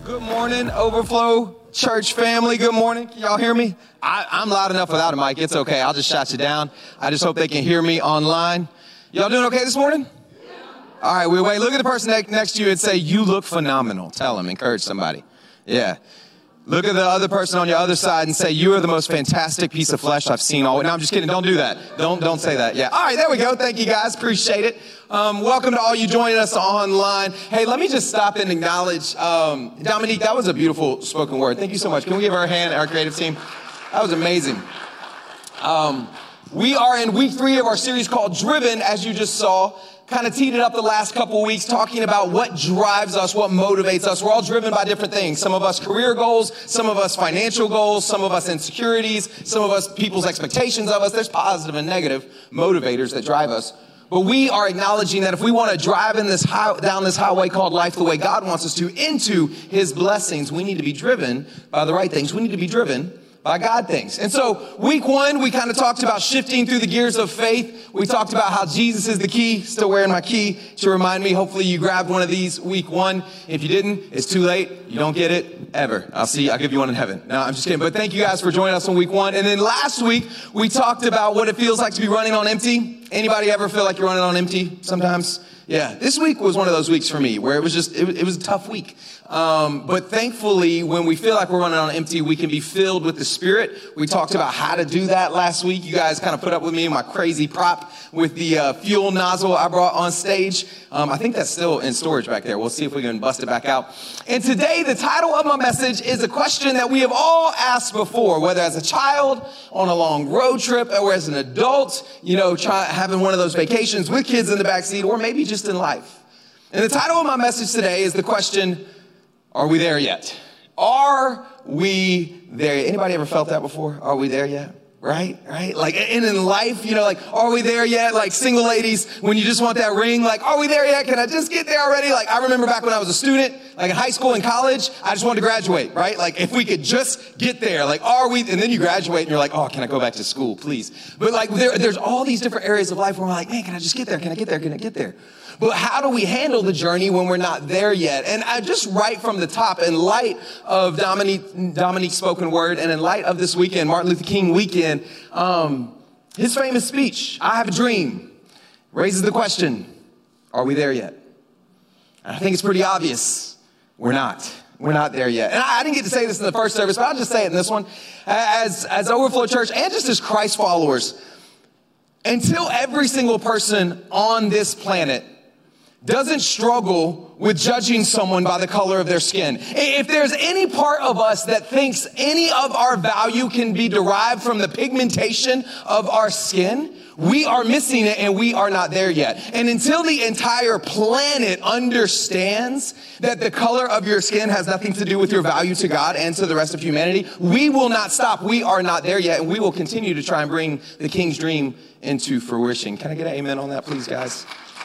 Good morning, Overflow Church family. Good morning. Can y'all hear me? I'm loud enough without a mic. It's okay. I'll just shout you down. I just hope they can hear me online. Y'all doing okay this morning? Yeah. All right, wait. Look at the person next to you and say, you look phenomenal. Tell them. Encourage somebody. Yeah. Look at the other person on your other side and say, you are the most fantastic piece of flesh I've seen all. No, I'm just kidding. Don't do that. Don't say that. Yeah. All right, there we go. Thank you, guys. Appreciate it. Welcome to all you joining us online. Hey, let me just stop and acknowledge, Dominique, that was a beautiful spoken word. Thank you so much. Can we give her a hand, our creative team? That was amazing. We are in week 3 of our series called Driven, as you just saw. Kind of teed it up the last couple of weeks, talking about what drives us, what motivates us. We're all driven by different things. Some of us career goals, some of us financial goals, some of us insecurities, some of us people's expectations of us. There's positive and negative motivators that drive us. But we are acknowledging that if we want to drive in down this highway called life the way God wants us to, into his blessings, we need to be driven by the right things. We need to be driven by God things. And so week 1, we kind of talked about shifting through the gears of faith. We talked about how Jesus is the key. Still wearing my key to remind me. Hopefully you grabbed one of these week 1. If you didn't, it's too late. You don't get it ever. I'll give you one in heaven. No, I'm just kidding. But thank you guys for joining us on week 1. And then last week, we talked about what it feels like to be running on empty. Anybody ever feel like you're running on empty sometimes? Yeah, this week was one of those weeks for me where it was a tough week. But thankfully, when we feel like we're running on empty, we can be filled with the Spirit. We talked about how to do that last week. You guys kind of put up with me and my crazy prop with the fuel nozzle I brought on stage. I think that's still in storage back there. We'll see if we can bust it back out. And today, the title of my message is a question that we have all asked before, whether as a child, on a long road trip, or as an adult, having one of those vacations with kids in the backseat, or maybe just in life. And the title of my message today is the question, are we there yet? Are we there yet? Anybody ever felt that before? Are we there yet? Right? Like, and in life, are we there yet? Like single ladies, when you just want that ring, like, are we there yet? Can I just get there already? Like, I remember back when I was a student, like in high school and college, I just wanted to graduate, right? Like, if we could just get there, like, are we? And then you graduate and you're like, oh, can I go back to school, please? But like, there's all these different areas of life where we're like, man, can I just get there? Can I get there? Can I get there? But how do we handle the journey when we're not there yet? And I just right from the top, in light of Dominique's spoken word, and in light of this weekend, Martin Luther King weekend, his famous speech, I Have a Dream, raises the question, are we there yet? And I think it's pretty obvious. We're not. We're not there yet. And I didn't get to say this in the first service, but I'll just say it in this one. As Overflow Church and just as Christ followers, until every single person on this planet doesn't struggle with judging someone by the color of their skin. If there's any part of us that thinks any of our value can be derived from the pigmentation of our skin, we are missing it and we are not there yet. And until the entire planet understands that the color of your skin has nothing to do with your value to God and to the rest of humanity, we will not stop. We are not there yet, and we will continue to try and bring the King's dream into fruition. Can I get an amen on that, please, guys?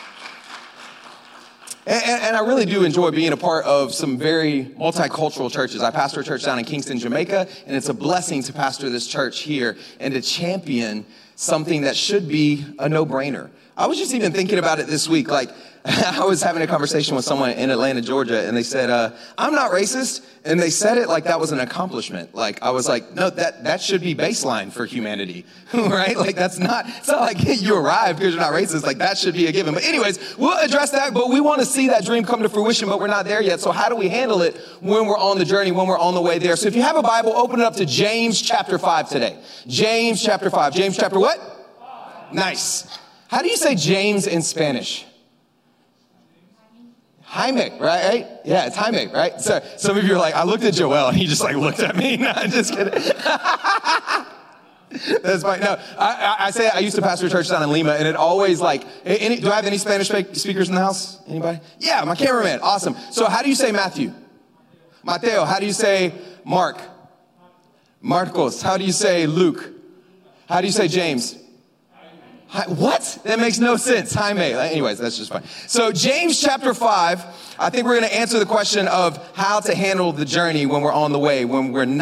And I really do enjoy being a part of some very multicultural churches. I pastor a church down in Kingston, Jamaica, and it's a blessing to pastor this church here and to champion something that should be a no-brainer. I was just even thinking about it this week. Like, I was having a conversation with someone in Atlanta, Georgia, and they said, I'm not racist. And they said it like that was an accomplishment. Like, I was like, no, that should be baseline for humanity, right? Like, it's not like you arrived because you're not racist. Like, that should be a given. But anyways, we'll address that, but we want to see that dream come to fruition, but we're not there yet. So how do we handle it when we're on the journey, when we're on the way there? So if you have a Bible, open it up to James chapter 5 today. James chapter 5. James chapter what? 5. Nice. How do you say James in Spanish? Jaime, right? Yeah, it's Jaime, right? So some of you are like, I looked at Joel and he just like looked at me. No, I'm just kidding. That's fine. No, I used to pastor a church down in Lima, and it always like, do I have any Spanish speakers in the house? Anybody? Yeah, my cameraman. Awesome. So how do you say Matthew? Mateo. How do you say Mark? Marcos. How do you say Luke? How do you say James? What? That makes no sense. Jaime. Anyways, that's just fine. So James chapter 5, I think we're going to answer the question of how to handle the journey when we're on the way, when we're not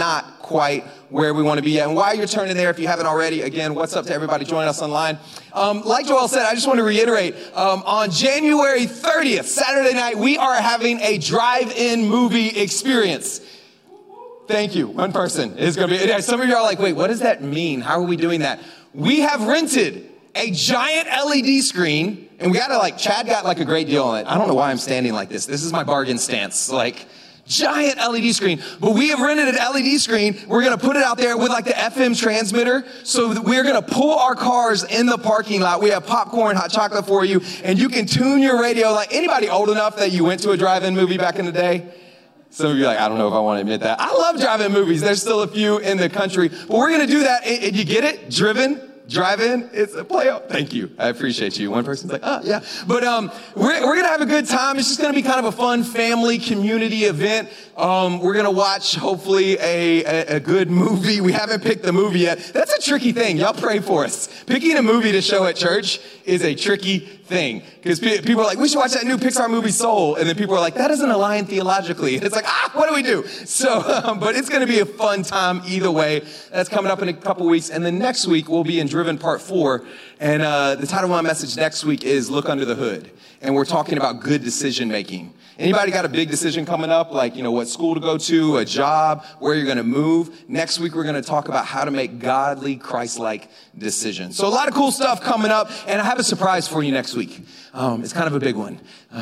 quite where we want to be at. And while you're turning there, if you haven't already, again, what's up to everybody joining us online? Like Joel said, I just want to reiterate, on January 30th, Saturday night, we are having a drive-in movie experience. Thank you. One person is going to be, some of you are like, wait, what does that mean? How are we doing that? We have rented a giant LED screen, and we got Chad got a great deal on it. I don't know why I'm standing like this. This is my bargain stance. Giant LED screen. But we have rented an LED screen. We're going to put it out there with the FM transmitter. So that we're going to pull our cars in the parking lot. We have popcorn, hot chocolate for you, and you can tune your radio. Anybody old enough that you went to a drive-in movie back in the day? Some of you are I don't know if I want to admit that. I love drive-in movies. There's still a few in the country. But we're going to do that. And you get it? Drive-in, it's a play-up. Thank you. I appreciate you. One person's yeah. But we're going to have a good time. It's just going to be kind of a fun family community event. We're going to watch, hopefully, a good movie. We haven't picked the movie yet. That's a tricky thing. Y'all pray for us. Picking a movie to show at church is a tricky thing. Because people are we should watch that new Pixar movie Soul. And then people are that doesn't align theologically. And it's what do we do? So, but it's going to be a fun time either way. That's coming up in a couple weeks. And then next week, we'll be in Driven Part 4. And the title of my message next week is Look Under the Hood. And we're talking about good decision making. Anybody got a big decision coming up, what school to go to, a job, where you're going to move? Next week, we're going to talk about how to make godly, Christ-like decisions. So a lot of cool stuff coming up, and I have a surprise for you next week. It's kind of a big one.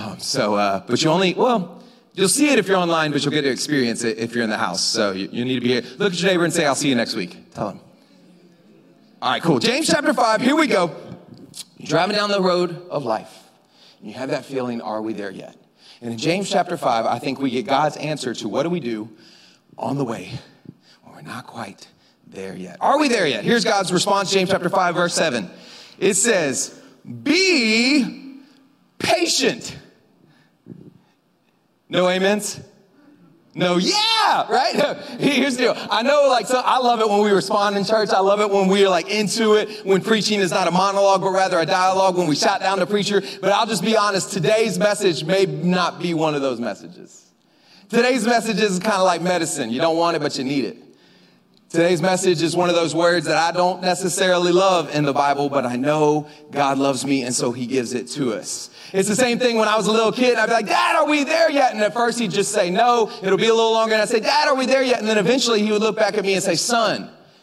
But you'll see it if you're online, but you'll get to experience it if you're in the house. So you need to be here. Look at your neighbor and say, I'll see you next week. Tell him. All right, cool. James chapter 5, here we go. You're driving down the road of life. And you have that feeling, are we there yet? And in James chapter 5, I think we get God's answer to what do we do on the way when we're not quite there yet. Are we there yet? Here's God's response, James chapter 5, verse 7. It says, be patient. No amens? No, yeah, right? Here's the deal. I know, I love it when we respond in church. I love it when we're, into it, when preaching is not a monologue, but rather a dialogue, when we shout down the preacher. But I'll just be honest, today's message may not be one of those messages. Today's message is kind of like medicine. You don't want it, but you need it. Today's message is one of those words that I don't necessarily love in the Bible, but I know God loves me, and so he gives it to us. It's the same thing when I was a little kid. I'd be like, Dad, are we there yet? And at first he'd just say no. It'll be a little longer. And I'd say, Dad, are we there yet? And then eventually he would look back at me and say, son,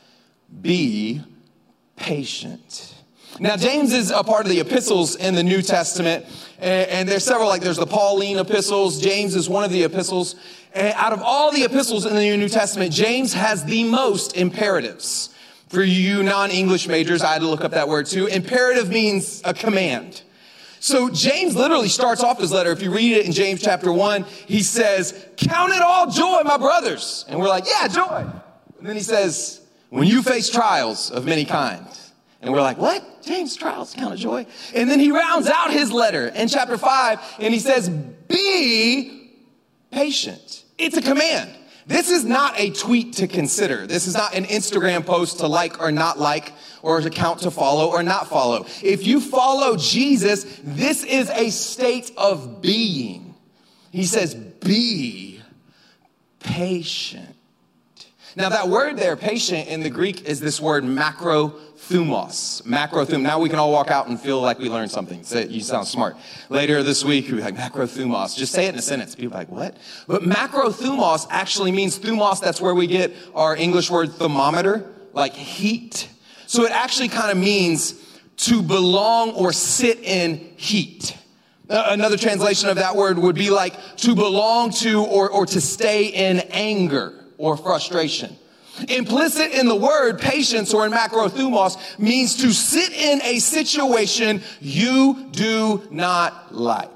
be patient. Now, James is a part of the epistles in the New Testament. And there's several, there's the Pauline epistles. James is one of the epistles. And out of all the epistles in the New Testament, James has the most imperatives. For you non-English majors, I had to look up that word too. Imperative means a command. So James literally starts off his letter. If you read it in James chapter 1, he says, count it all joy, my brothers. And we're yeah, joy. And then he says, when you face trials of many kinds. And we're what? James, trials, count it joy. And then he rounds out his letter in chapter 5, and he says, be patient. It's a command. This is not a tweet to consider. This is not an Instagram post to like or not like, or an account to follow or not follow. If you follow Jesus, this is a state of being. He says, be patient. Now that word there, patient, in the Greek is this word macrothumos. Macrothumos. Now we can all walk out and feel like we learned something. You sound smart. Later this week, you'll be macrothumos. Just say it in a sentence. People are what? But macrothumos actually means thumos. That's where we get our English word thermometer, heat. So it actually kind of means to belong or sit in heat. Another translation of that word would be to belong to or to stay in anger or frustration. Implicit in the word patience or in macrothumos means to sit in a situation you do not like.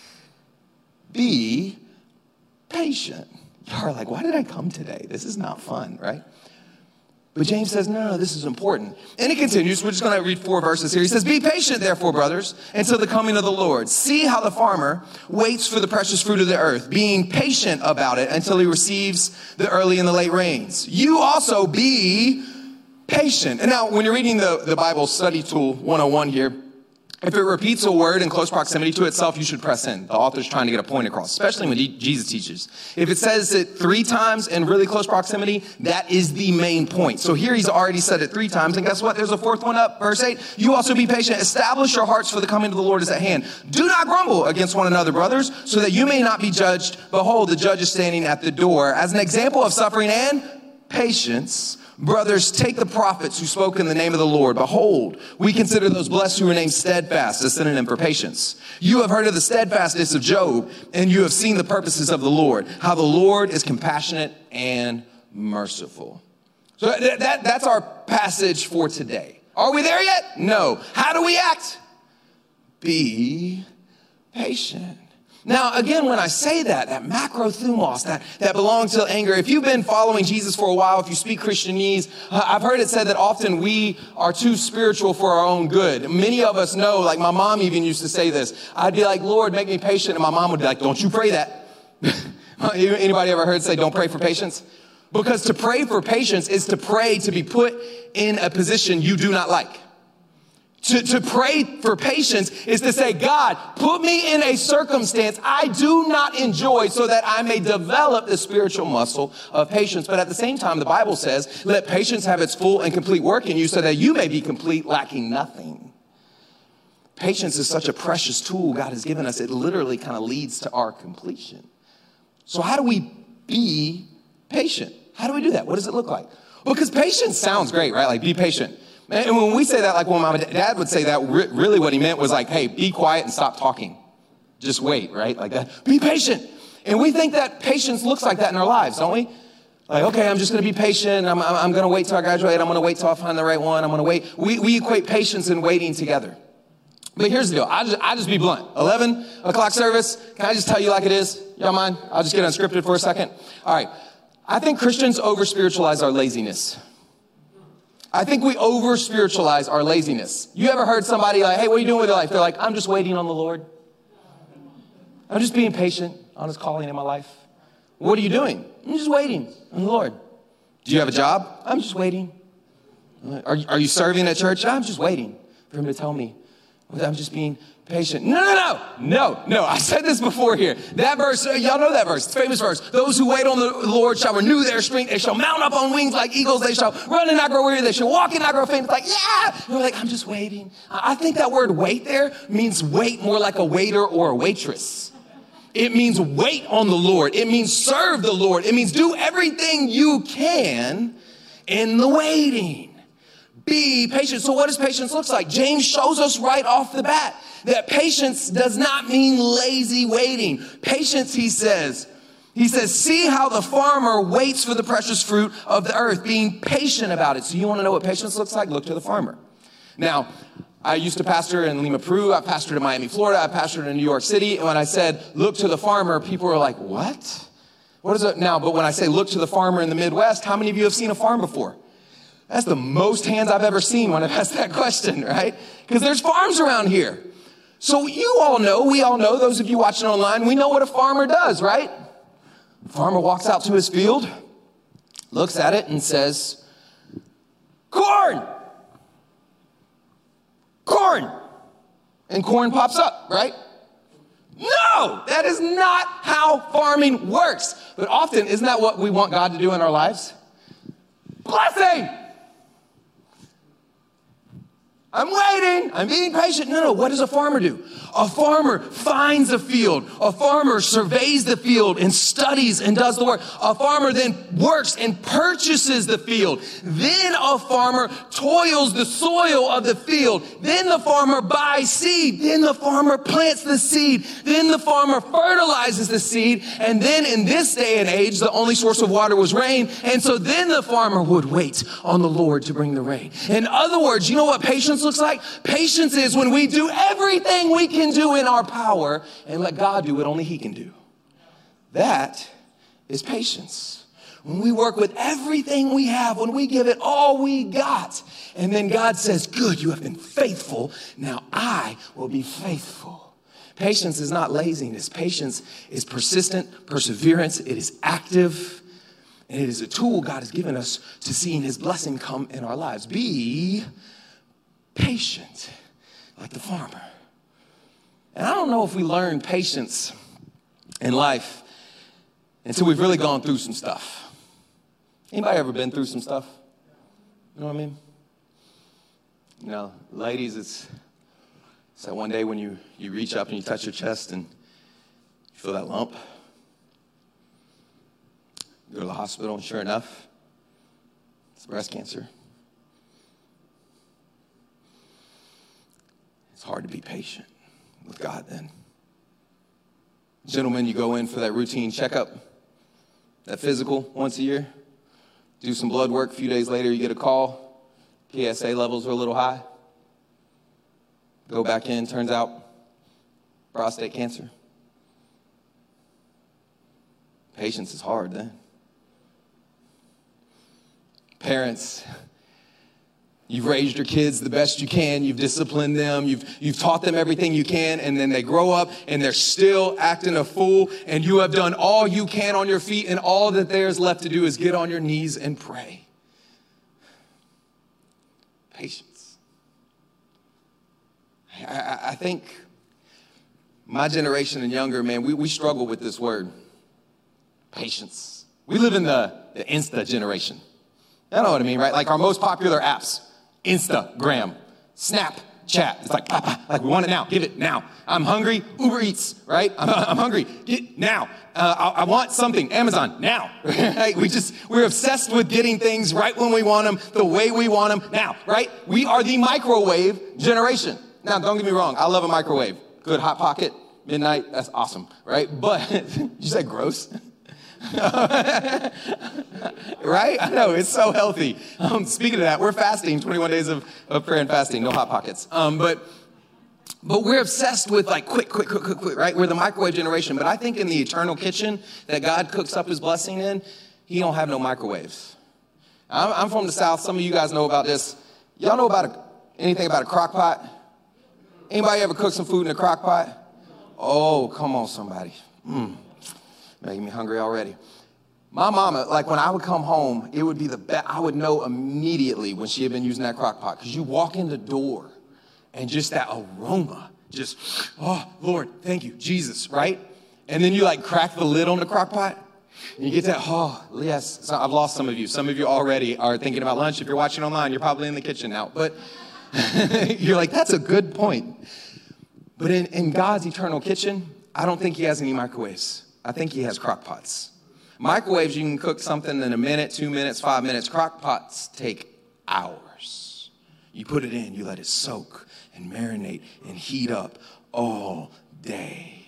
Be patient. You're why did I come today? This is not fun, right? But James says, no, this is important. And he continues. We're just going to read 4 verses here. He says, be patient, therefore, brothers, until the coming of the Lord. See how the farmer waits for the precious fruit of the earth, being patient about it until he receives the early and the late rains. You also be patient. And now, when you're reading the Bible study tool 101 here, If it repeats a word in close proximity to itself, you should press in. The author's trying to get a point across, especially when Jesus teaches. If it says it 3 times in really close proximity, that is the main point. So here he's already said it 3 times. And guess what? There's a 4th one up, verse 8. You also be patient. Establish your hearts, for the coming of the Lord is at hand. Do not grumble against one another, brothers, so that you may not be judged. Behold, the judge is standing at the door. As an example of suffering and patience, brothers, take the prophets who spoke in the name of the Lord. Behold, we consider those blessed who are named steadfast, a synonym for patience. You have heard of the steadfastness of Job, and you have seen the purposes of the Lord, how the Lord is compassionate and merciful. So that's our passage for today. Are we there yet? No. How do we act? Be patient. Now, again, when I say that macrothumos, that belongs to anger, if you've been following Jesus for a while, if you speak Christianese, I've heard it said that often we are too spiritual for our own good. Many of us know, like my mom even used to say this. I'd be like, Lord, make me patient. And my mom would be like, don't you pray that. Anybody ever heard say, don't pray for patience? Because to pray for patience is to pray to be put in a position you do not like. To pray for patience is to say, God, put me in a circumstance I do not enjoy so that I may develop the spiritual muscle of patience. But at the same time, the Bible says, let patience have its full and complete work in you so that you may be complete, lacking nothing. Patience is such a precious tool God has given us. It literally kind of leads to our completion. So how do we be patient? How do we do that? What does it look like? Well, because patience sounds great, right? Like, be patient. And when we say that, like when my dad would say that, really what he meant was like, hey, be quiet and stop talking. Just wait, right? Like that. Be patient. And we think that patience looks like that in our lives, don't we? Like, okay, I'm just going to be patient. I'm going to wait till I graduate. I'm going to wait till I find the right one. I'm going to wait. We equate patience and waiting together. But here's the deal. I just be blunt. 11 o'clock service. Can I just tell you like it is? Y'all mind? I'll just get unscripted for a second. All right. I think Christians over-spiritualize our laziness. I think we over-spiritualize our laziness. You ever heard somebody like, hey, what are you doing with your life? They're like, I'm just waiting on the Lord. I'm just being patient on his calling in my life. What are you doing? I'm just waiting on the Lord. Do you have a job? I'm just waiting. Are you serving at church? I'm just waiting for him to tell me. I'm just being patient. No. I said this before here. That verse, y'all know that verse. It's a famous verse. Those who wait on the Lord shall renew their strength. They shall mount up on wings like eagles. They shall run and not grow weary. They shall walk and not grow faint. It's like, yeah. And we're like, I'm just waiting. I think that word wait there means wait more like a waiter or a waitress. It means wait on the Lord. It means serve the Lord. It means do everything you can in the waiting. Be patient. So what does patience look like? James shows us right off the bat that patience does not mean lazy waiting. Patience, he says, see how the farmer waits for the precious fruit of the earth, being patient about it. So you want to know what patience looks like? Look to the farmer. Now, I used to pastor in Lima, Peru. I pastored in Miami, Florida. I pastored in New York City. And when I said, look to the farmer, people were like, what? What is it now? But when I say look to the farmer in the Midwest, how many of you have seen a farm before? That's the most hands I've ever seen when I've asked that question, right? Because there's farms around here. So we all know, those of you watching online, we know what a farmer does, right? The farmer walks out to his field, looks at it and says, corn! Corn! And corn pops up, right? No, that is not how farming works. But often, isn't that what we want God to do in our lives? Blessing! I'm waiting. I'm being patient. No. What does a farmer do? A farmer finds a field. A farmer surveys the field and studies and does the work. A farmer then works and purchases the field. Then a farmer toils the soil of the field. Then the farmer buys seed. Then the farmer plants the seed. Then the farmer fertilizes the seed. And then in this day and age, the only source of water was rain. And so then the farmer would wait on the Lord to bring the rain. In other words, you know what patience looks like? Patience is when we do everything we can do in our power and let God do what only he can do. That is patience. When we work with everything we have, when we give it all we got, and then God says, good, you have been faithful. Now I will be faithful. Patience is not laziness. Patience is persistent perseverance. It is active. And it is a tool God has given us to seeing his blessing come in our lives. Be patient like the farmer. And I don't know if we learn patience in life until we've really gone through some stuff. Anybody ever been through some stuff? You know what I mean? You know, ladies, it's that one day when you reach up and you touch your chest and you feel that lump. You go to the hospital and sure enough, it's breast cancer. It's hard to be patient with God then. Gentlemen, you go in for that routine checkup, that physical once a year, do some blood work. A few days later, you get a call. PSA levels are a little high. Go back in, turns out prostate cancer. Patience is hard then. Parents, you've raised your kids the best you can. You've disciplined them. You've taught them everything you can. And then they grow up and they're still acting a fool. And you have done all you can on your feet. And all that there's left to do is get on your knees and pray. Patience. I think my generation and younger, man, we struggle with this word. Patience. We live in the Insta generation. You know what I mean, right? Like our most popular apps, Instagram, Snapchat. It's like, we want it now. Give it now. I'm hungry. Uber Eats, right? I'm hungry. Get now. I want something. Amazon now. Right? We're obsessed with getting things right when we want them, the way we want them now, right? We are the microwave generation. Now, don't get me wrong. I love a microwave. Good Hot Pocket, midnight. That's awesome, right? But you said gross. Right? I know, it's so healthy. Speaking of that, we're fasting, 21 days of prayer and fasting, no Hot Pockets. But we're obsessed with like quick, right? We're the microwave generation. But I think in the eternal kitchen that God cooks up his blessing in, he don't have no microwaves. I'm from the South. Some of you guys know about this. Y'all know about anything about a crock pot? Anybody ever cook some food in a crock pot? Oh, come on, somebody. Making me hungry already. My mama, like when I would come home, it would be the best. I would know immediately when she had been using that crock pot because you walk in the door and just that aroma, just, oh, Lord, thank you, Jesus, right? And then you like crack the lid on the crock pot and you get that, oh, yes. So I've lost some of you. Some of you already are thinking about lunch. If you're watching online, you're probably in the kitchen now. But you're like, that's a good point. But in God's eternal kitchen, I don't think he has any microwaves. I think he has crock pots. Microwaves, you can cook something in a minute, 2 minutes, 5 minutes. Crock pots take hours. You put it in, you let it soak and marinate and heat up all day.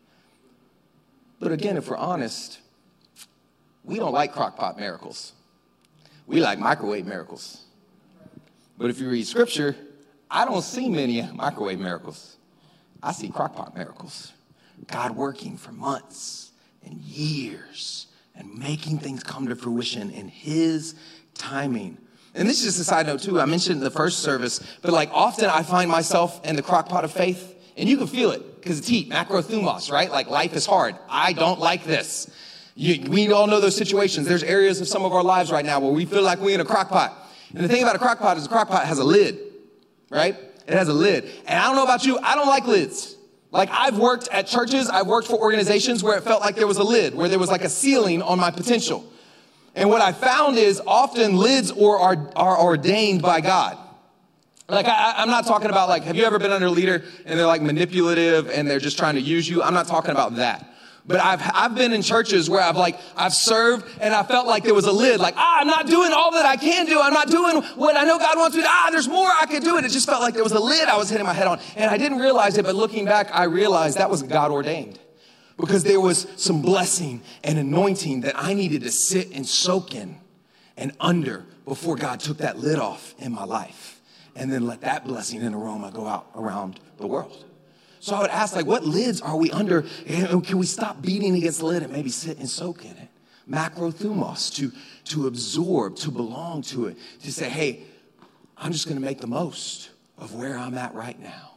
But again, if we're honest, we don't like crock pot miracles. We like microwave miracles. But if you read scripture, I don't see many microwave miracles. I see crock pot miracles. God working for months and years and making things come to fruition in his timing. And this is just a side note too. I mentioned in the first service, but like often I find myself in the crock pot of faith and you can feel it because it's heat, macrothumos, right? Like life is hard. I don't like this. We all know those situations. There's areas of some of our lives right now where we feel like we're in a crock pot. And the thing about a crock pot is a crock pot has a lid, right? It has a lid. And I don't know about you, I don't like lids. Like I've worked at churches, I've worked for organizations where it felt like there was a lid, where there was like a ceiling on my potential. And what I found is often lids are ordained by God. Like I'm not talking about like, have you ever been under a leader and they're like manipulative and they're just trying to use you? I'm not talking about that. But I've been in churches where I've served and I felt like there was a lid, like, I'm not doing all that I can do. I'm not doing what I know God wants me to do. There's more I could do. And it just felt like there was a lid I was hitting my head on. And I didn't realize it, but looking back, I realized that was God ordained. Because there was some blessing and anointing that I needed to sit and soak in and under before God took that lid off in my life. And then let that blessing and aroma go out around the world. So I would ask, like, what lids are we under? And can we stop beating against the lid and maybe sit and soak in it? Macrothumos, to absorb, to belong to it, to say, hey, I'm just going to make the most of where I'm at right now.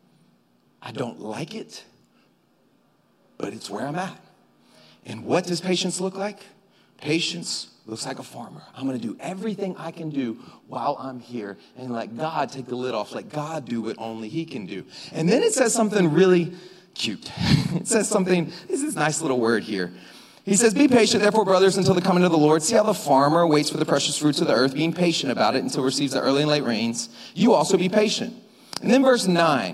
I don't like it, but it's where I'm at. And what does patience look like? Patience looks like a farmer. I'm going to do everything I can do while I'm here and let God take the lid off. Let God do what only he can do. And then it says something really cute. It says something, this is a nice little word here. He says, be patient, therefore, brothers, until the coming of the Lord. See how the farmer waits for the precious fruits of the earth, being patient about it until it receives the early and late rains. You also be patient. And then verse 9.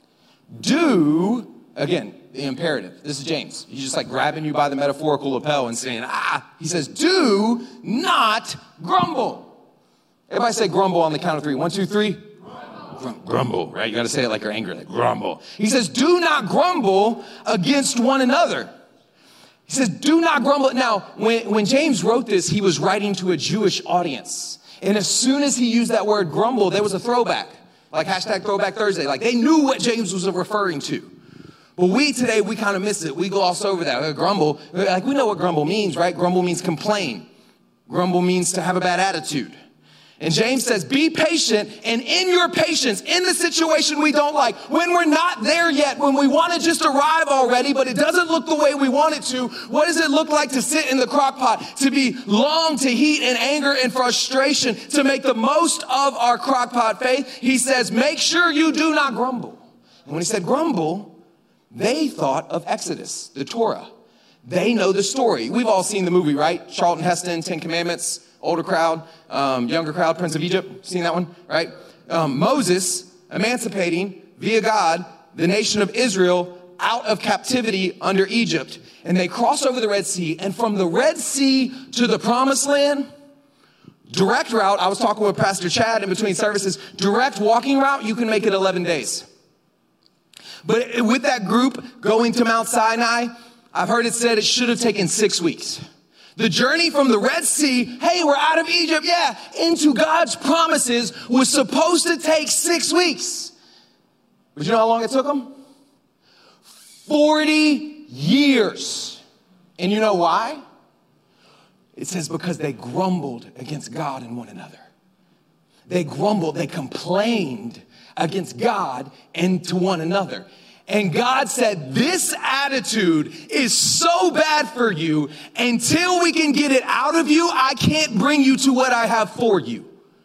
Do, again, the imperative. This is James. He's just like grabbing you by the metaphorical lapel and saying, He says, do not grumble. Everybody say grumble on the count of 3. 1, 2, 3. Grumble, right? You got to say it like you're angry, like grumble. He says, do not grumble against one another. He says, do not grumble. Now, when James wrote this, he was writing to a Jewish audience. And as soon as he used that word grumble, there was a throwback, like hashtag Throwback Thursday. Like they knew what James was referring to. But we today, we kind of miss it. We gloss over that. Grumble, like we know what grumble means, right? Grumble means complain. Grumble means to have a bad attitude. And James says, be patient, and in your patience, in the situation we don't like, when we're not there yet, when we want to just arrive already, but it doesn't look the way we want it to, what does it look like to sit in the crock pot, to be long to heat and anger and frustration, to make the most of our crock pot faith? He says, make sure you do not grumble. And when he said grumble, they thought of Exodus, the Torah. They know the story. We've all seen the movie, right? Charlton Heston, 10 Commandments. Older crowd, younger crowd, Prince of Egypt. Seen that one, right? Moses emancipating via God the nation of Israel out of captivity under Egypt. And they cross over the Red Sea. And from the Red Sea to the Promised Land, direct route, I was talking with Pastor Chad in between services, direct walking route, you can make it 11 days. But with that group going to Mount Sinai, I've heard it said it should have taken 6 weeks. The journey from the Red Sea, hey, we're out of Egypt, into God's promises was supposed to take 6 weeks. But you know how long it took them? 40 years. And you know why? It says because they grumbled against God and one another. They grumbled, they complained against God and to one another. And God said, this attitude is so bad for you. Until we can get it out of you, I can't bring you to what I have for you.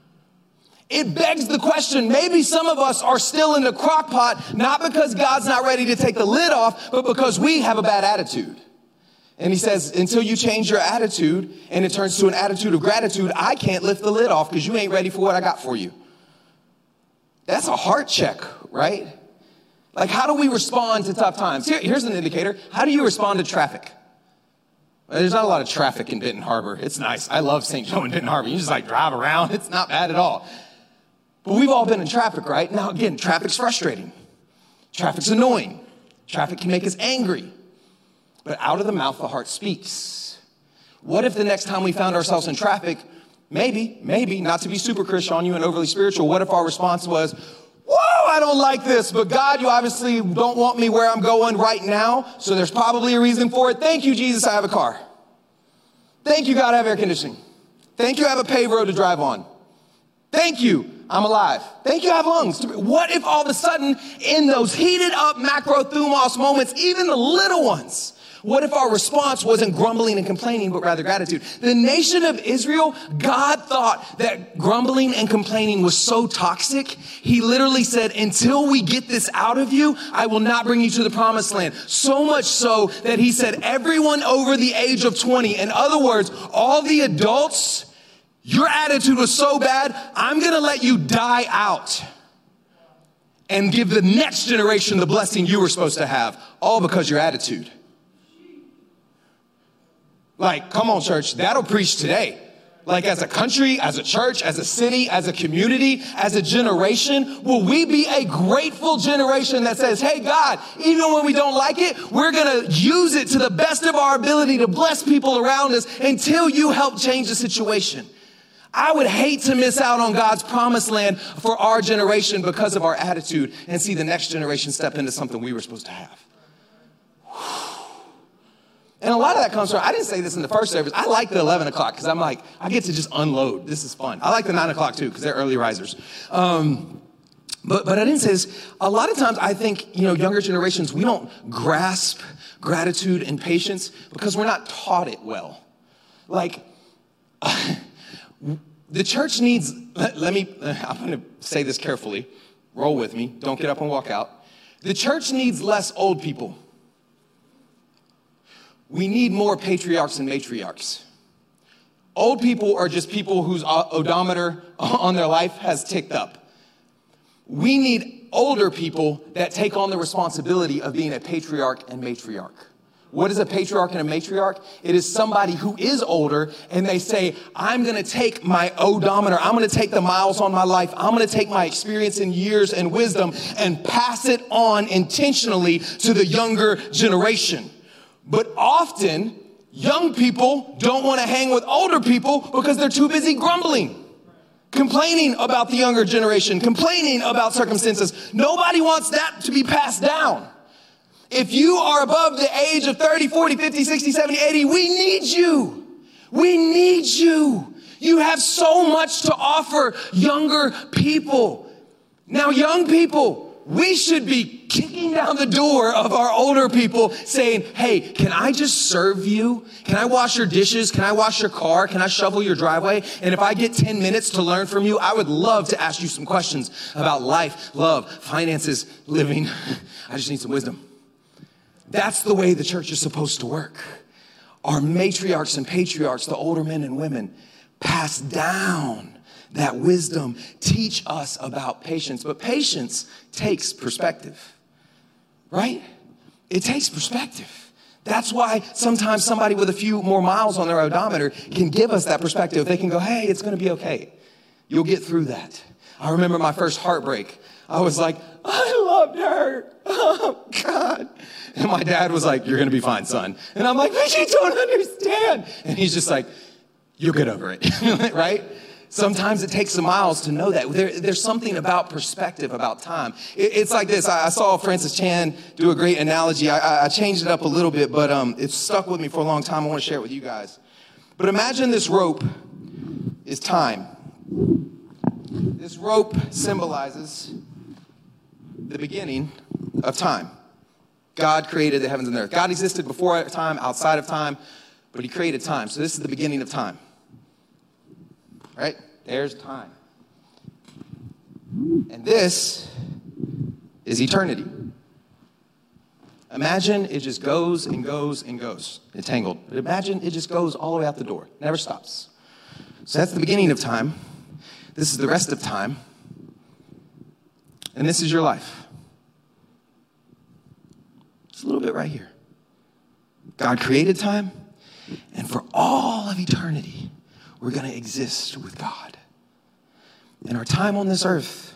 It begs the question, maybe some of us are still in the crock pot, not because God's not ready to take the lid off, but because we have a bad attitude. And he says, until you change your attitude and it turns to an attitude of gratitude, I can't lift the lid off because you ain't ready for what I got for you. That's a heart check, right? Like, how do we respond to tough times? Here's an indicator. How do you respond to traffic? There's not a lot of traffic in Benton Harbor. It's nice. I love St. Joe and Benton Harbor. You just like drive around. It's not bad at all. But we've all been in traffic, right? Now, again, traffic's frustrating. Traffic's annoying. Traffic can make us angry. But out of the mouth, the heart speaks. What if the next time we found ourselves in traffic, maybe, not to be super Christian on you and overly spiritual, what if our response was, whoa, I don't like this, but God, you obviously don't want me where I'm going right now, so there's probably a reason for it. Thank you, Jesus, I have a car. Thank you, God, I have air conditioning. Thank you, I have a paved road to drive on. Thank you, I'm alive. Thank you, I have lungs. What if all of a sudden, in those heated up macrothumos moments, even the little ones, what if our response wasn't grumbling and complaining, but rather gratitude? The nation of Israel, God thought that grumbling and complaining was so toxic. He literally said, until we get this out of you, I will not bring you to the promised land. So much so that he said, everyone over the age of 20, in other words, all the adults, your attitude was so bad, I'm going to let you die out and give the next generation the blessing you were supposed to have, all because your attitude. Like, come on, church, that'll preach today. Like, as a country, as a church, as a city, as a community, as a generation, will we be a grateful generation that says, hey, God, even when we don't like it, we're going to use it to the best of our ability to bless people around us until you help change the situation. I would hate to miss out on God's promised land for our generation because of our attitude and see the next generation step into something we were supposed to have. And a lot of that comes from, I didn't say this in the first service. I like the 11 o'clock because I'm like, I get to just unload. This is fun. I like the 9 o'clock too because they're early risers. But I didn't say this. A lot of times I think, younger generations, we don't grasp gratitude and patience because we're not taught it well. Like, the church needs, I'm going to say this carefully. Roll with me. Don't get up and walk out. The church needs less old people. We need more patriarchs and matriarchs. Old people are just people whose odometer on their life has ticked up. We need older people that take on the responsibility of being a patriarch and matriarch. What is a patriarch and a matriarch? It is somebody who is older and they say, I'm going to take my odometer, I'm going to take the miles on my life, I'm going to take my experience and years and wisdom and pass it on intentionally to the younger generation. But often, young people don't want to hang with older people because they're too busy grumbling, complaining about the younger generation, complaining about circumstances. Nobody wants that to be passed down. If you are above the age of 30, 40, 50, 60, 70, 80, we need you. We need you. You have so much to offer younger people. Now, young people, we should be kicking down the door of our older people saying, hey, can I just serve you? Can I wash your dishes? Can I wash your car? Can I shovel your driveway? And if I get 10 minutes to learn from you, I would love to ask you some questions about life, love, finances, living. I just need some wisdom. That's the way the church is supposed to work. Our matriarchs and patriarchs, the older men and women, pass down that wisdom, teach us about patience. But patience takes perspective, right? It takes perspective. That's why sometimes somebody with a few more miles on their odometer can give us that perspective. They can go, hey, it's going to be okay. You'll get through that. I remember my first heartbreak. I was like, I loved her. Oh, God. And my dad was like, you're going to be fine, son. And I'm like, but you don't understand. And he's just like, you'll get over it, right? Sometimes it takes some miles to know that. There's something about perspective, about time. It's like this. I saw Francis Chan do a great analogy. I changed it up a little bit, but it's stuck with me for a long time. I want to share it with you guys. But imagine this rope is time. This rope symbolizes the beginning of time. God created the heavens and the earth. God existed before time, outside of time, but he created time. So this is the beginning of time. Right? There's time. And this is eternity. Imagine it just goes and goes and goes. It's tangled. But imagine it just goes all the way out the door. Never stops. So that's the beginning of time. This is the rest of time. And this is your life. It's a little bit right here. God created time, and for all of eternity, we're going to exist with God. And our time on this earth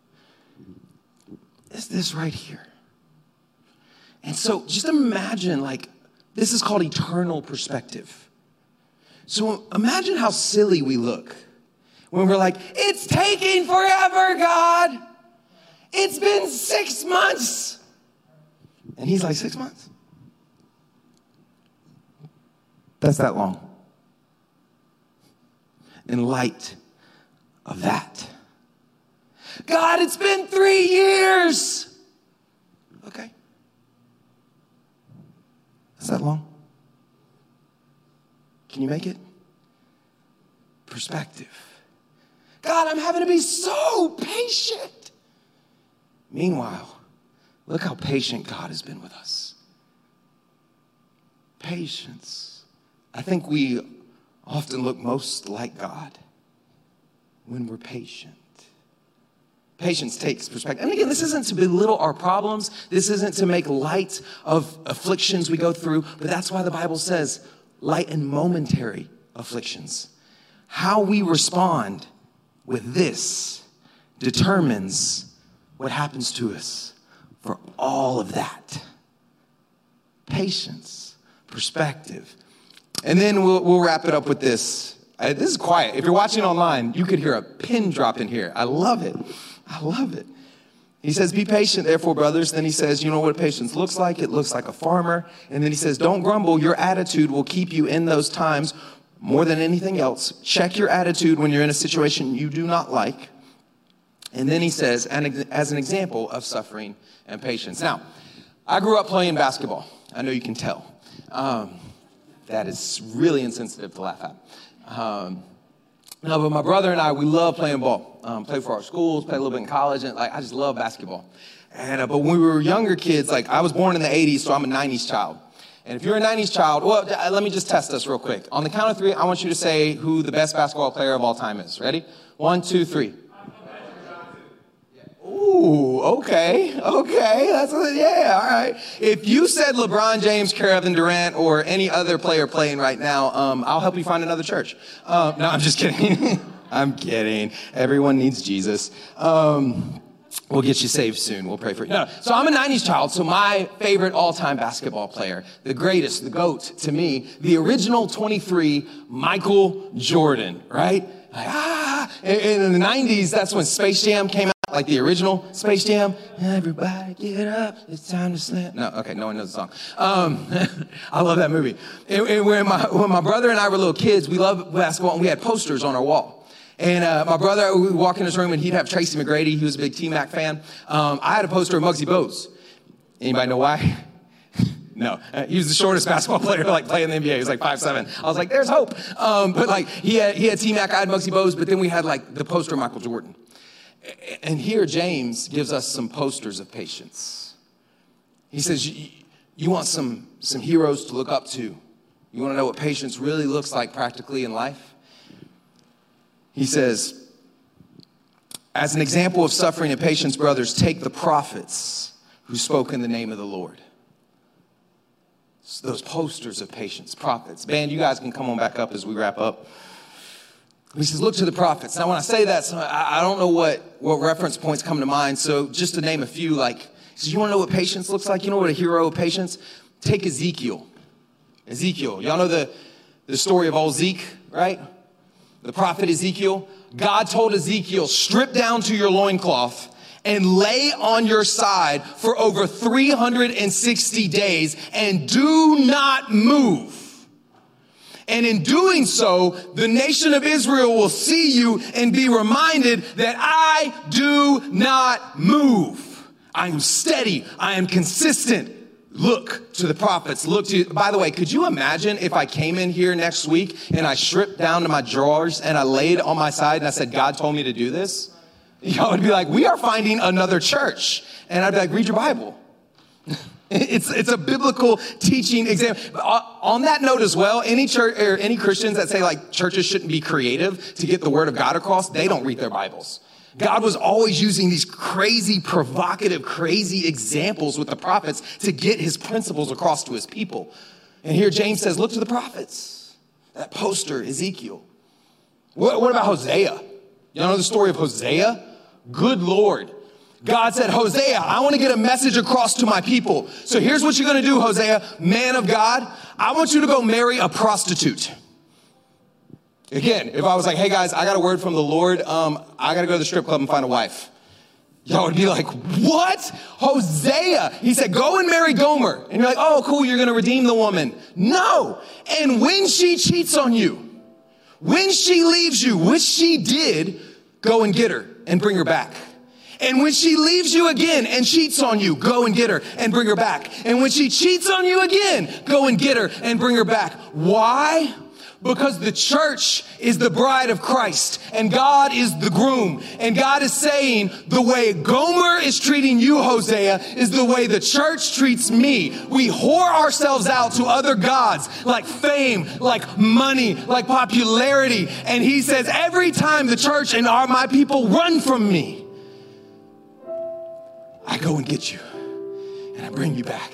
is this right here. And so just imagine, like, this is called eternal perspective. So imagine how silly we look when we're like, it's taking forever, God. It's been 6 months. And he's like, 6 months? That's that long. In light of that, God, it's been 3 years. Okay. Is that long? Can you make it? Perspective. God, I'm having to be so patient. Meanwhile, look how patient God has been with us. Patience. I think we often look most like God when we're patient. Patience takes perspective. And again, this isn't to belittle our problems. This isn't to make light of afflictions we go through. But that's why the Bible says light and momentary afflictions. How we respond with this determines what happens to us for all of that. Patience, perspective. And then we'll wrap it up with this. This is quiet. If you're watching online, you could hear a pin drop in here. I love it. I love it. He says, be patient, therefore, brothers. Then he says, you know what patience looks like? It looks like a farmer. And then he says, don't grumble. Your attitude will keep you in those times more than anything else. Check your attitude when you're in a situation you do not like. And then he says, as an example of suffering and patience. Now, I grew up playing basketball. I know you can tell. that is really insensitive to laugh at. No, but my brother and I, we love playing ball. Play for our schools, play a little bit in college, and I just love basketball. And but when we were younger kids, I was born in the 80s, so I'm a 90s child. And if you're a 90s child, well, let me just test us real quick. On the count of three, I want you to say who the best basketball player of all time is. Ready? 1, 2, 3. Ooh, okay. All right. If you said LeBron James, Kevin Durant, or any other player playing right now, I'll help you find another church. No, I'm just kidding. I'm kidding. Everyone needs Jesus. We'll get you saved soon. We'll pray for you. No. So I'm a 90s child, so my favorite all-time basketball player, the greatest, the GOAT to me, the original 23, Michael Jordan, right? And in the 90s, that's when Space Jam came out. Like the original Space Jam. Everybody get up, it's time to slam. No, okay, no one knows the song. I love that movie. And when my brother and I were little kids, we loved basketball, and we had posters on our wall. And my brother, we would walk in his room, and he'd have Tracy McGrady. He was a big T-Mac fan. I had a poster of Muggsy Bogues. Anybody know why? No, he was the shortest basketball player to play in the NBA. He was 5'7". I was like, there's hope. But he had T-Mac, I had Muggsy Bogues, but then we had the poster of Michael Jordan. And here James gives us some posters of patience. He says, you want some heroes to look up to. You want to know what patience really looks like practically in life? He says, as an example of suffering and patience, brothers, take the prophets who spoke in the name of the Lord. So those posters of patience, prophets. Band, you guys can come on back up as we wrap up. He says, look to the prophets. Now, when I say that, I don't know what reference points come to mind. So just to name a few, he says, you want to know what patience looks like? You know what a hero of patience? Take Ezekiel. Y'all know the story of old Zeke, right? The prophet Ezekiel. God told Ezekiel, strip down to your loincloth and lay on your side for over 360 days and do not move. And in doing so, the nation of Israel will see you and be reminded that I do not move. I am steady. I am consistent. Look to the prophets. By the way, could you imagine if I came in here next week and I stripped down to my drawers and I laid on my side and I said, God told me to do this? Y'all would be like, we are finding another church. And I'd be like, read your Bible. It's a biblical teaching example. On that note as well, any church or any Christians that say churches shouldn't be creative to get the word of God across, they don't read their Bibles. God was always using these crazy, provocative, crazy examples with the prophets to get his principles across to his people. And here James says, look to the prophets. That poster, Ezekiel. What about Hosea? You know the story of Hosea? Good Lord. God said, Hosea, I want to get a message across to my people. So here's what you're going to do, Hosea, man of God. I want you to go marry a prostitute. Again, if I was like, hey guys, I got a word from the Lord. I got to go to the strip club and find a wife. Y'all would be like, what? Hosea. He said, go and marry Gomer. And you're like, oh, cool, you're going to redeem the woman. No. And when she cheats on you, when she leaves you, which she did, go and get her and bring her back. And when she leaves you again and cheats on you, go and get her and bring her back. And when she cheats on you again, go and get her and bring her back. Why? Because the church is the bride of Christ and God is the groom. And God is saying the way Gomer is treating you, Hosea, is the way the church treats me. We whore ourselves out to other gods like fame, like money, like popularity. And he says every time the church and my people run from me, I go and get you and I bring you back.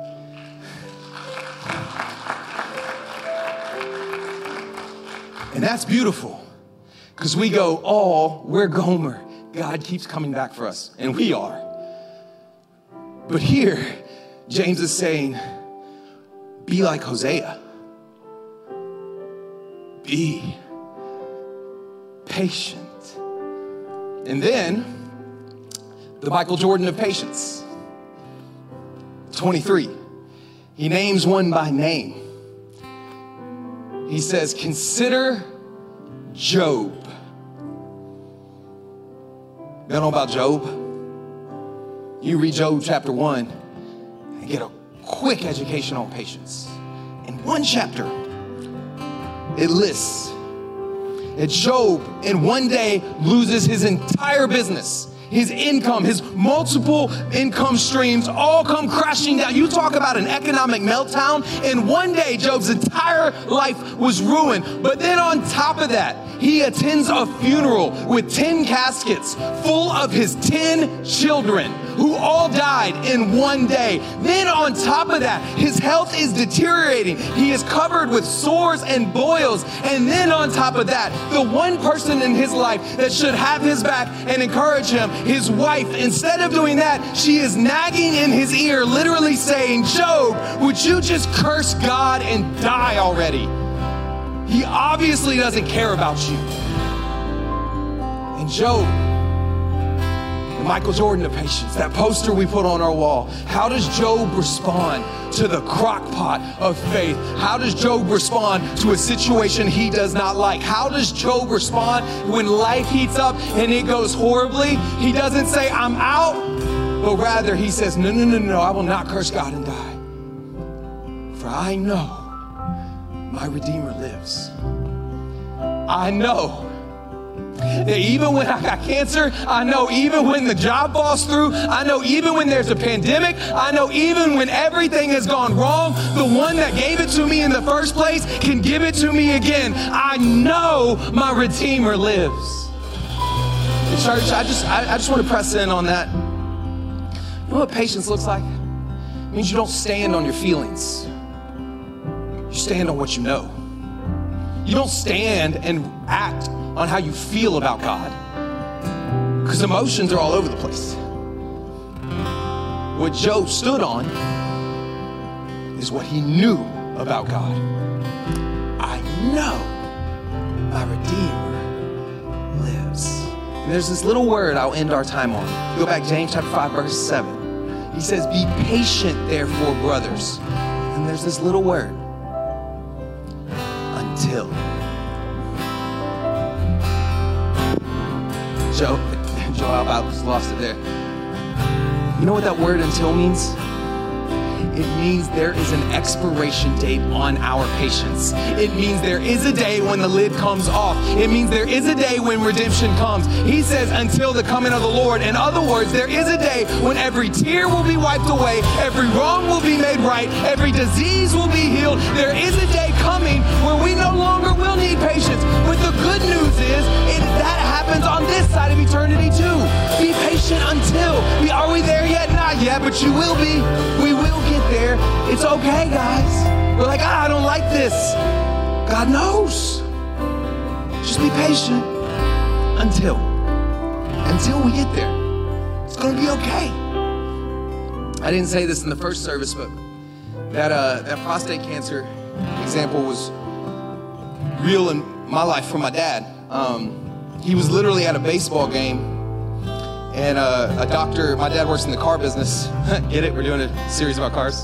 And that's beautiful because we go, oh, we're Gomer. God keeps coming back for us. And we are. But here, James is saying, be like Hosea. Be patient. And then, the Michael Jordan of patience. 23. He names one by name. He says, consider Job. You know about Job? You read Job chapter 1 and get a quick education on patience. In one chapter, it lists that Job in one day loses his entire business. His income, his multiple income streams all come crashing down. You talk about an economic meltdown. In one day, Job's entire life was ruined. But then on top of that, he attends a funeral with 10 caskets full of his 10 children who all died in one day. Then on top of that, his health is deteriorating. He is covered with sores and boils. And then on top of that, the one person in his life that should have his back and encourage him, his wife, instead of doing that, she is nagging in his ear, literally saying, Job, would you just curse God and die already? He obviously doesn't care about you. And Job, the Michael Jordan of patience, that poster we put on our wall, how does Job respond to the crock pot of faith? How does Job respond to a situation he does not like? How does Job respond when life heats up and it goes horribly? He doesn't say, I'm out, but rather he says, no, I will not curse God and die. For I know my Redeemer lives. I know that even when I got cancer, I know even when the job falls through, I know even when there's a pandemic, I know even when everything has gone wrong, the one that gave it to me in the first place can give it to me again. I know my Redeemer lives. And church, I just want to press in on that. You know what patience looks like? It means you don't stand on your feelings. You stand on what you know. You don't stand and act on how you feel about God, because emotions are all over the place. What Job stood on is what he knew about God. I know my Redeemer lives. And there's this little word I'll end our time on. Go back, James chapter 5, verse 7. He says, be patient, therefore, brothers. And there's this little word. Until. Joe, I about lost it there. You know what that word until means? It means there is an expiration date on our patience. It means there is a day when the lid comes off. It means there is a day when redemption comes. He says until the coming of the Lord. In other words, there is a day when every tear will be wiped away, every wrong will be made right, every disease will be healed. There is a day coming where we no longer will need patience. But the good news is that happens on this side of eternity too. Be patient until. Are we there yet? Not yet, but you will be. We will get there. It's okay, guys. We're like, I don't like this. God knows. Just be patient until we get there. It's going to be okay. I didn't say this in the first service, but that prostate cancer example was real in my life for my dad. He was literally at a baseball game, and a doctor, my dad works in the car business. Get it? We're doing a series about cars.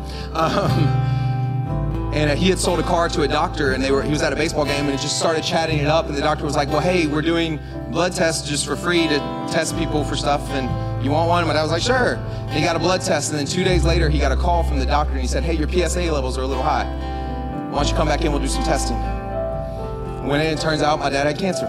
And he had sold a car to a doctor, and he was at a baseball game, and he just started chatting it up, and the doctor was like, well, hey, we're doing blood tests just for free to test people for stuff, and you want one? And my dad was like, sure. And he got a blood test, and then 2 days later, he got a call from the doctor, and he said, hey, your PSA levels are a little high. Why don't you come back in, we'll do some testing. When it turns out my dad had cancer.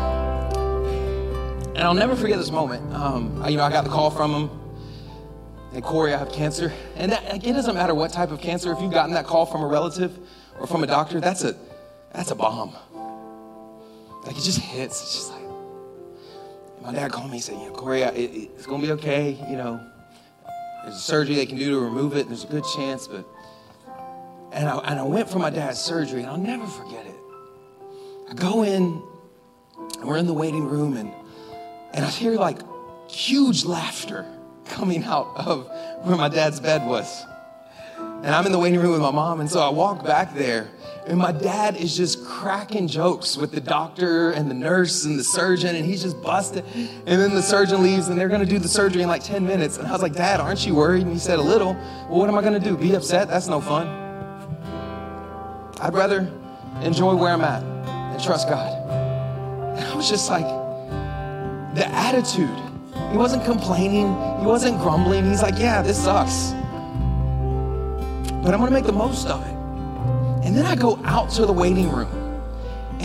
And I'll never forget this moment. I got the call from him. Hey, Corey, I have cancer. And it doesn't matter what type of cancer. If you've gotten that call from a relative or from a doctor, that's a bomb. Like, it just hits. It's just like, my dad called me and said, Corey, it's going to be okay. There's a surgery they can do to remove it. And there's a good chance. And I went for my dad's surgery, and I'll never forget it. I go in, and we're in the waiting room, and I hear like huge laughter coming out of where my dad's bed was. And I'm in the waiting room with my mom, and so I walk back there, and my dad is just cracking jokes with the doctor and the nurse and the surgeon, and he's just busted. And then the surgeon leaves, and they're going to do the surgery in like 10 minutes. And I was like, Dad, aren't you worried? And he said, a little. Well, what am I going to do? Be upset? That's no fun. I'd rather enjoy where I'm at and trust God. And I was just like, the attitude. He wasn't complaining. He wasn't grumbling. He's like, yeah, this sucks, but I'm going to make the most of it. And then I go out to the waiting room,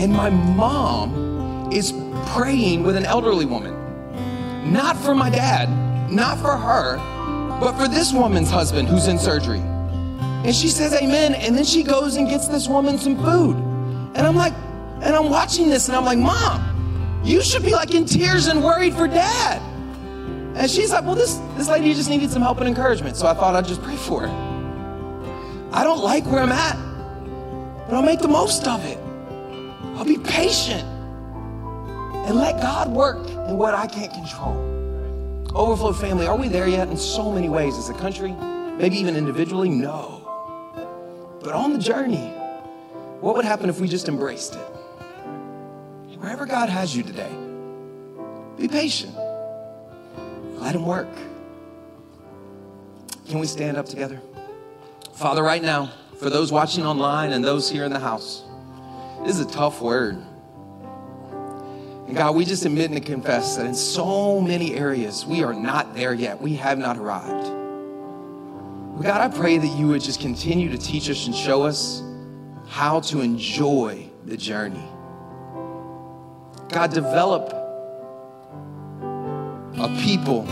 And my mom is praying with an elderly woman. Not for my dad, not for her, but for this woman's husband who's in surgery. And she says amen, and then she goes and gets this woman some food. And I'm watching this, and I'm like, Mom, you should be like in tears and worried for Dad. And she's like, well, this lady just needed some help and encouragement, so I thought I'd just pray for her. I don't like where I'm at, but I'll make the most of it. I'll be patient and let God work in what I can't control. Overflow family, are we there yet? In so many ways as a country, maybe even individually, no. But on the journey, what would happen if we just embraced it? Wherever God has you today, be patient. Let him work. Can we stand up together? Father, right now, for those watching online and those here in the house, this is a tough word. And God, we just admit and confess that in so many areas, we are not there yet. We have not arrived. But God, I pray that you would just continue to teach us and show us how to enjoy the journey. God, develop a people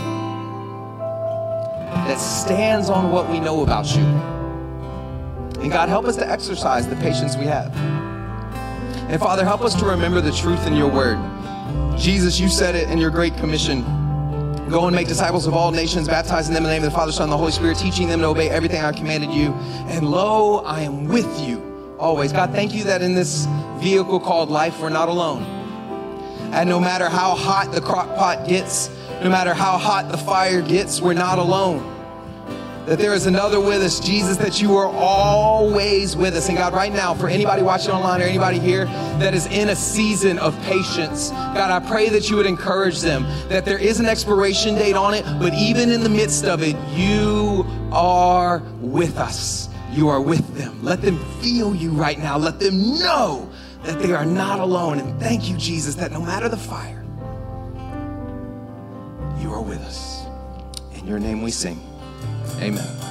that stands on what we know about you. And God, help us to exercise the patience we have. And Father, help us to remember the truth in your word. Jesus, you said it in your great commission. Go and make disciples of all nations, baptizing them in the name of the Father, Son, and the Holy Spirit, teaching them to obey everything I commanded you. And lo, I am with you always. God, thank you that in this vehicle called life, we're not alone. And no matter how hot the crock pot gets, no matter how hot the fire gets, we're not alone. That there is another with us, Jesus, that you are always with us. And God, right now, for anybody watching online or anybody here that is in a season of patience, God, I pray that you would encourage them, that there is an expiration date on it, but even in the midst of it, you are with us. You are with them. Let them feel you right now. Let them know that they are not alone. And thank you, Jesus, that no matter the fire, you are with us. In your name we sing. Amen.